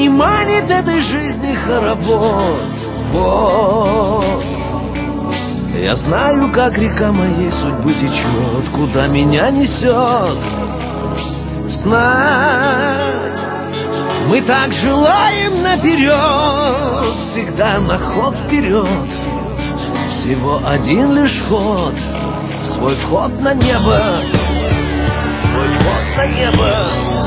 не манит этой жизни хоровод. Вот. Я знаю, как река моей судьбы течет, куда меня несет. Знать, мы так желаем наперед, всегда на ход вперед. Всего один лишь ход, свой вход на небо, свой вход на небо.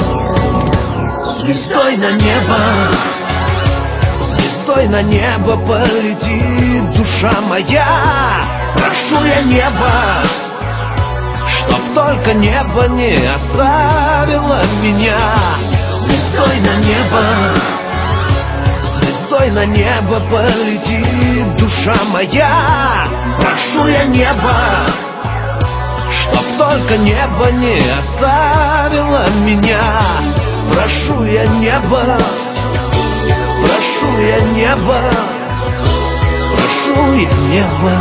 Звездой на небо, звездой на небо полетит душа моя. Прошу я небо, чтоб только небо не оставило меня. Звездой на небо, звездой на небо полетит душа моя. Прошу я небо, чтоб только небо не оставило меня. Прошу я небо, прошу я небо, прошу я небо.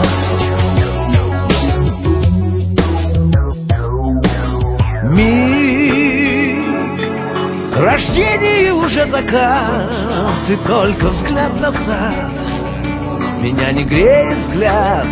Миг рождения уже закат, и только взгляд назад меня не греет взгляд.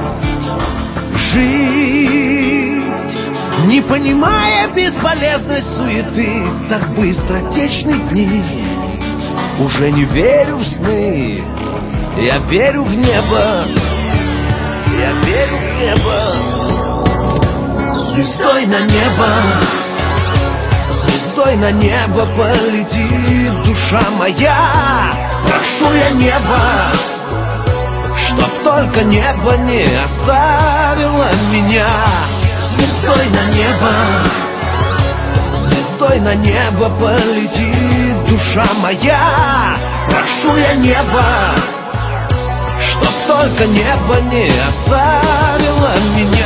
Жить, не понимая бесполезность суеты, так быстро течны дни. Уже не верю в сны, я верю в небо, я верю в небо. Звездой на небо, звездой на небо полетит душа моя. Прошу я небо, чтоб только небо не оставило меня. Звездой на небо, звездой на небо полетит душа моя. Прошу я небо, чтоб только небо не оставило меня.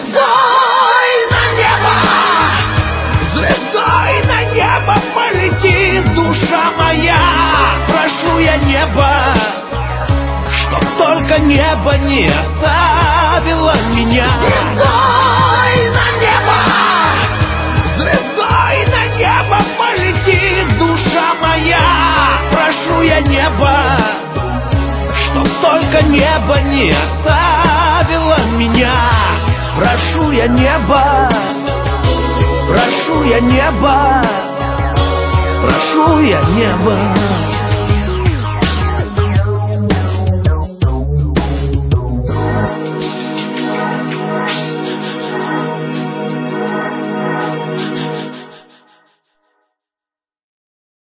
Звездой на небо полетит душа моя. Прошу я небо, чтоб только небо не оставило меня. Звездой на небо, звездой на небо полетит душа моя. Прошу я небо, чтоб только небо не оставило меня. Прошу я небо, прошу я небо, прошу я небо.